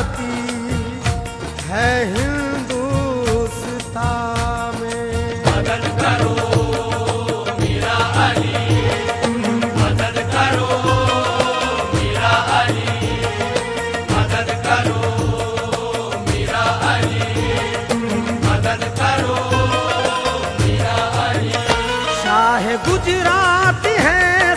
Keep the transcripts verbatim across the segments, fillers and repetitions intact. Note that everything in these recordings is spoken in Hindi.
जाती है हिंदुस्तान में। मदद करो मेरा अली, मदद करो मेरा अली, मदद करो मेरा अली, मदद करो मेरा अली। शाह गुजरात है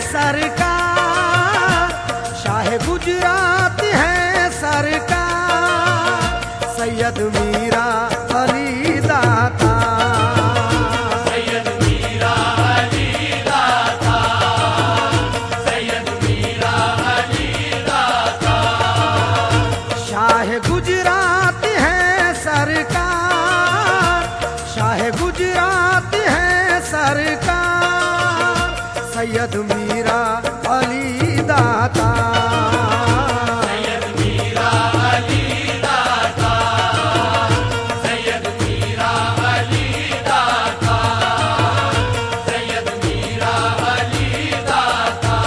सरकार, शाह गुजरात है सरकार, सैयद मीरा अली दाता, सैयद मीरा अली दाता, सैयद मीरा अली दाता। शाह गुजरात है सरकार, शाह गुजरात है सरकार, सैयद मीरा अली दाता, सैयद मीरा अली दाता, सैयद मीरा अली दाता, सैयद मीरा अली दाता।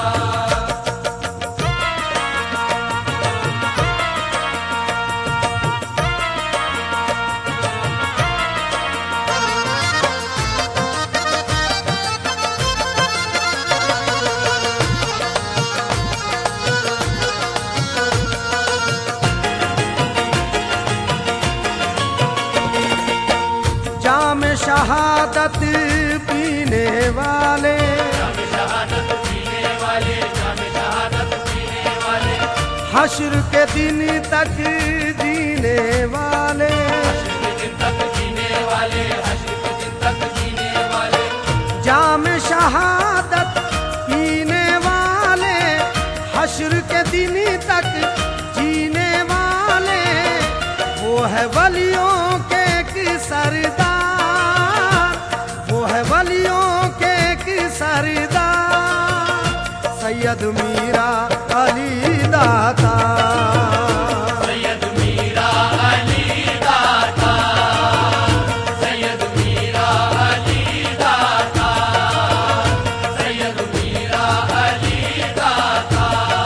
जाम शहादत पीने वाले, जाम शहादत पीने वाले, जाम शहादत पीने वाले, हश्र के दिन तक जीने वाले, हश्र के दिन तक जीने वाले, हश्र के दिन तक जीने वाले। जाम शहादत पीने वाले, हश्र के दिन तक जीने वाले, वो है वलियों के एक सरदार, वो है वलियों के एक सरदार, सैयद मीरा अली दाता, सैयद मीरा अली दाता, सैयद मीरा अली दाता, सैयद मीरा अली दाता।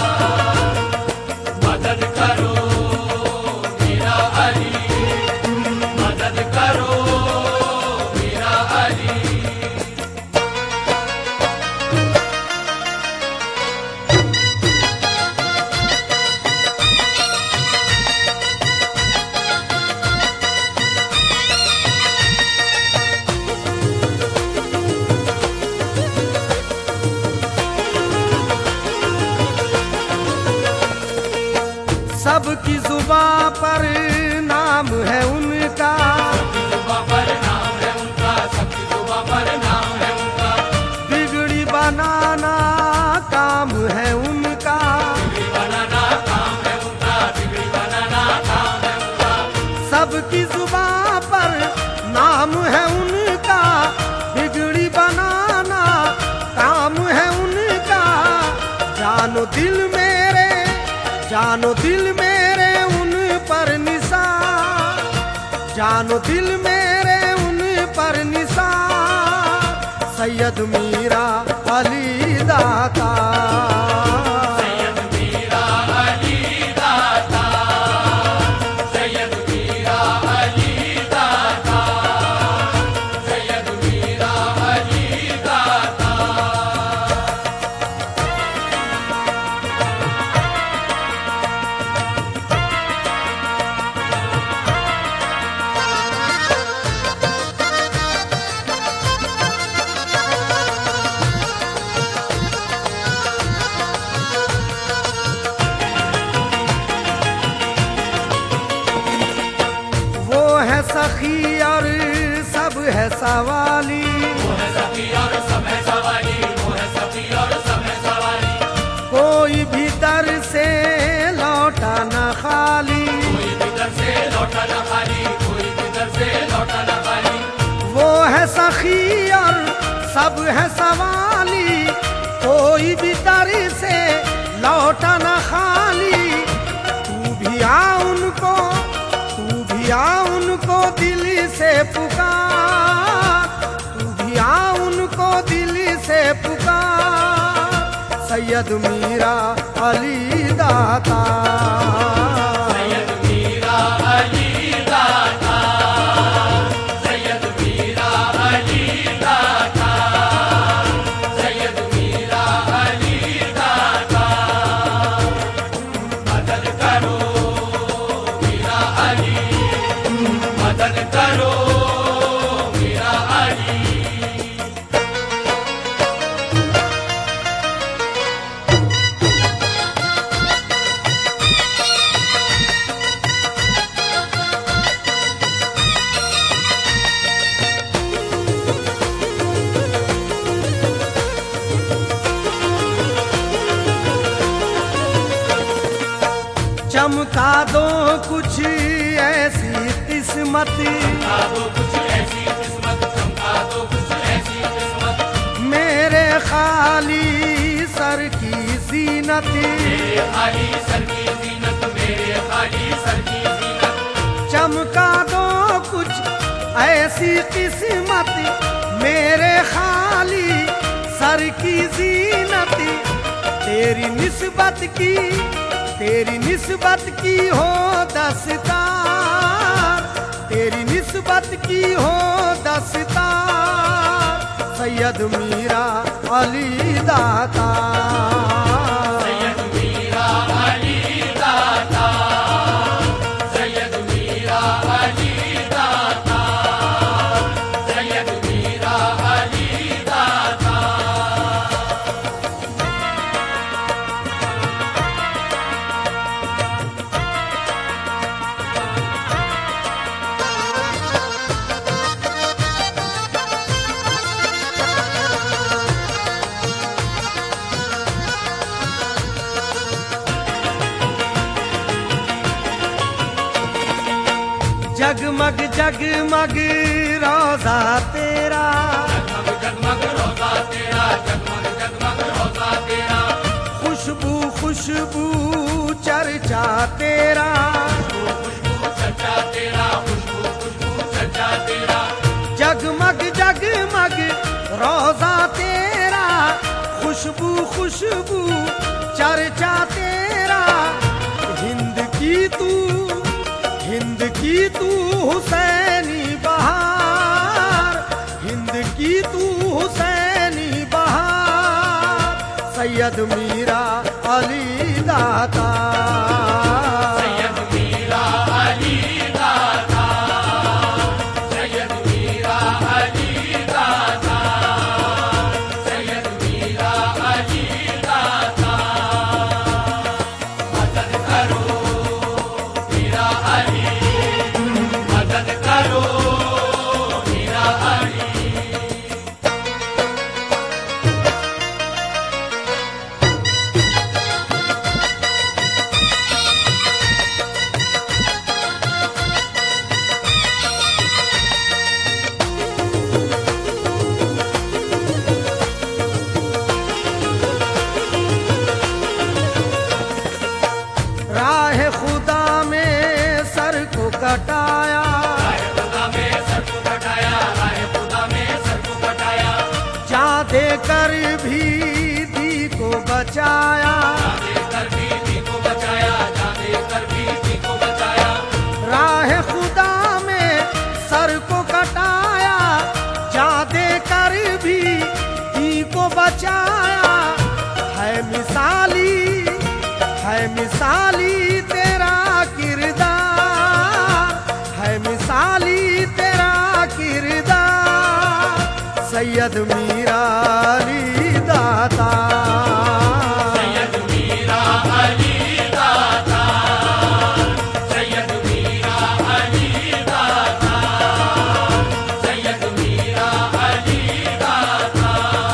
मदद करो मेरा अली, मदद करो मेरा अली। सबकी जुबां पर नाम है उनका, जुबां पर नाम है उनका, सबकी जुबां पर नाम है उनका। बिगड़ी बनाना काम है उनका, बिगड़ी बनाना काम है उनका, बिगड़ी बनाना काम है उनका। सबकी जुबां पर नाम है उनका, बिगड़ी बनाना काम है उनका। जानो दिल मेरे, जानो दिल मेरे उन पर निसार, जानो दिल मेरे उन पर निसार, सैयद मीरा अली दाता, सैयद मीरा अली दाता, सैयद मीरा अली दाता, सैयद मीरा अली दाता। सखी और सब है सवाली, वो है सखी और सब है सवाली, वो है सखी और सब है सवाली। कोई भी दर से लौटा न खाली, कोई भी दर से लौटा न खाली, कोई भी दर से लौटा न खाली। वो है सखी और सब है सवाली, कोई भी दर से लौटा न खाली। तू भी आ उनको, तू भी आ उनको दिल से पुकार, तू भी आ उनको दिल से पुकार, सैयद मीरा अली दाता, सैयद अली, मदद करो मेरा अली। चमका दो कुछ ऐसी किस्मत, चमका दो कुछ ऐसी किस्मत, चमका दो कुछ ऐसी किस्मत, मेरे खाली सर की जीनत, मेरे खाली सर की जीनत, मेरे खाली सर की जीनत। चमका दो कुछ ऐसी किस्मत, मेरे खाली सर की जीनत, तेरी निस्बत की तेरी निस्बत की हो दस्तार, तेरी निस्बत की हो दस्तार, सैयद मीरा अली दाता, सैयद मीरा अली दाता, सैयद मीरा अली दाता, सैयद मीरा अली दाता। जगमग जगमग रोजा तेरा, जगमग जगमग रोजा तेरा, जगमग जगमग रोजा तेरा, खुशबू खुशबू चर्चा तेरा, खुशबू चर्चा तेरा, खुशबू खुशबू चर्चा तेरा। जगमग जगमग रोजा तेरा, खुशबू खुशबू चर्चा तेरा, हिंद की तू हिंद की तू हुसैनी बहार, हिंद की तू हुसैनी बहार, सैयद मीरा अली दाता, सैयद मीरा अली दाता, सैयद मीरा अली दाता, सैयद मीरा अली दाता। मदद करो मेरा अली, मदद करो मेरा अली। राह खुदा में सर को कटाया, राह खुदा में सर को कटाया, राह खुदा में सर को कटाया, जा दे कर भी दी को बचाया, जाने कर भी दी को बचाया, जाने कर भी दी को बचाया। राह खुदा में सर को कटाया, जा दे कर भी दी को बचाया, है मिसाली है मिसाली तेरा किरदार, है मिसाली तेरा किरदार, सैयद मीरा अली दाता, सैयद मीरा अली दाता, सैयद मीरा अली दाता, सैयद मीरा अली दाता।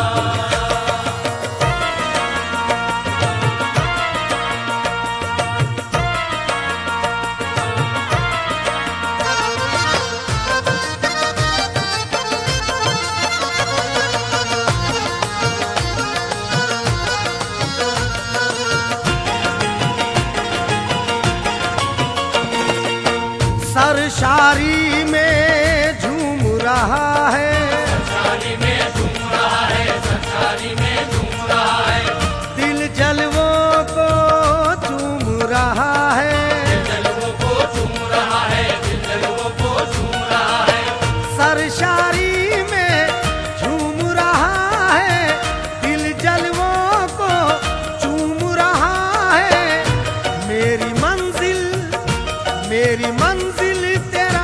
सरशारी में झूम रहा है, सरशारी में झूम रहा है, सरशारी में झूम रहा है, दिल जलवों को चूम रहा है, दिल जलवों को झूम रहा है, दिल जलवों को झूम रहा है। सरशारी में झूम रहा है, दिल जलवों को चूम रहा है, मेरी मंजिल मेरी मंजिल तेरा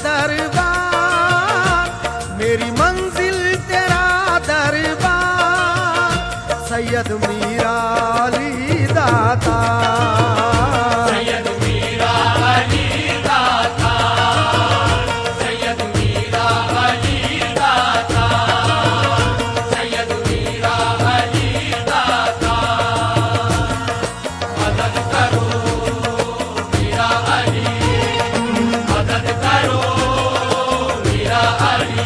दरबार, मेरी मंजिल तेरा दरबार, सैयद मीरा अली दाता, सैयद मीरा अली दाता, सैयद मीरा अली दाता, सैयद मीरा अली दाता। मदद करो मीरा अली, मदद करो मीरा अली।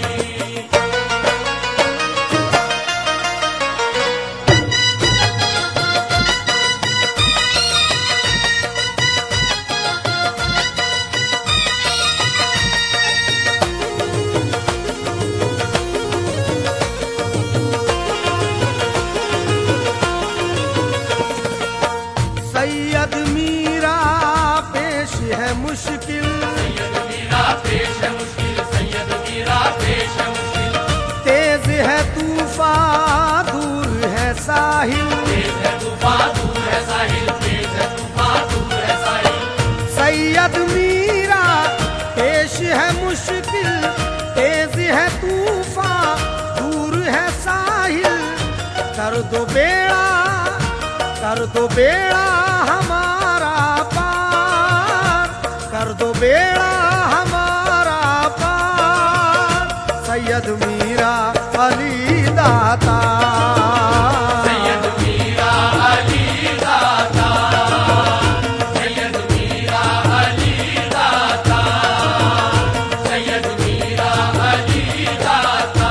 सैयद मीरा पेश है मुश्किल, सैयद मीरा पेश है मुश्किल, सैयद मीरा पेश है मुश्किल। तेज है तूफान दूर है साहिल, तेज है तूफान दूर है साहिल, तेज है तूफान दूर है साहिल। सैयद मीरा पेश है मुश्किल, तेज है तूफान दूर है साहिल, कर दो बेड़ा, कर दो बेड़ा हमारा पार, कर दो बेड़ा हमारा पार, सैयद मीरा अली दाता, सैयद मीरा अली दाता, सैयद मीरा अली दाता, सैयद मीरा अली दाता।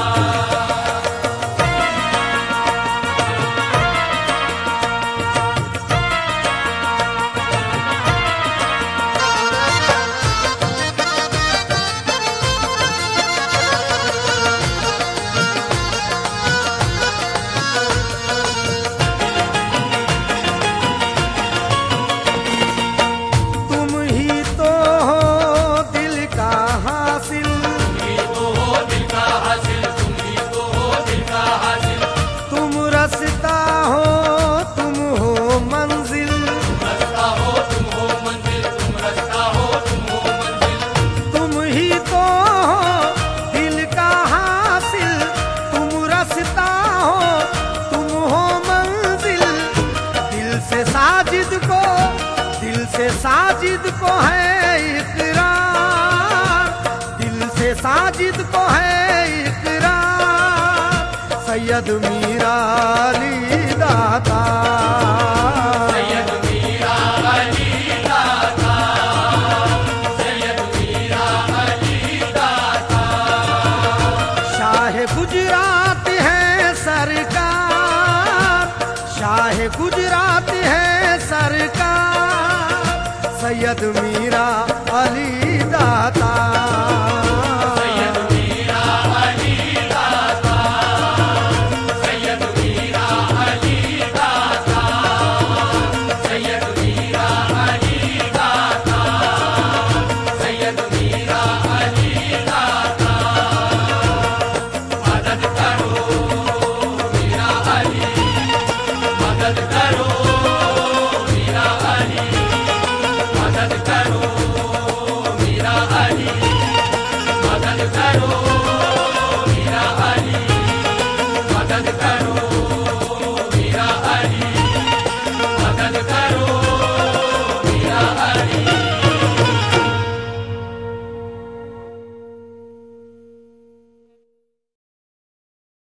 तुम ही तो हो दिल का हासिल, तुम ही तो हो दिल का हासिल, तुम ही तो हो दिल का हासिल। तुम रस्ता हो तुम हो मंजिल, रास्ता हो तुम हो मंजिल, तुम रास्ता हो तुम हो मंजिल। तुम ही तो हो दिल का हासिल, तुम रस्ता हो तुम हो मंजिल। दिल से साजिद को, दिल से साजिद को है इकरार, दिल से साजिद को है इकरार, सैयद मीरा अली दाता, सैयद मीरा अली दाता, सैयद मीरा अली दाता। शाह गुजरात है सरकार, शाह गुजरात है सरकार, सैयद मीरा अली दाता।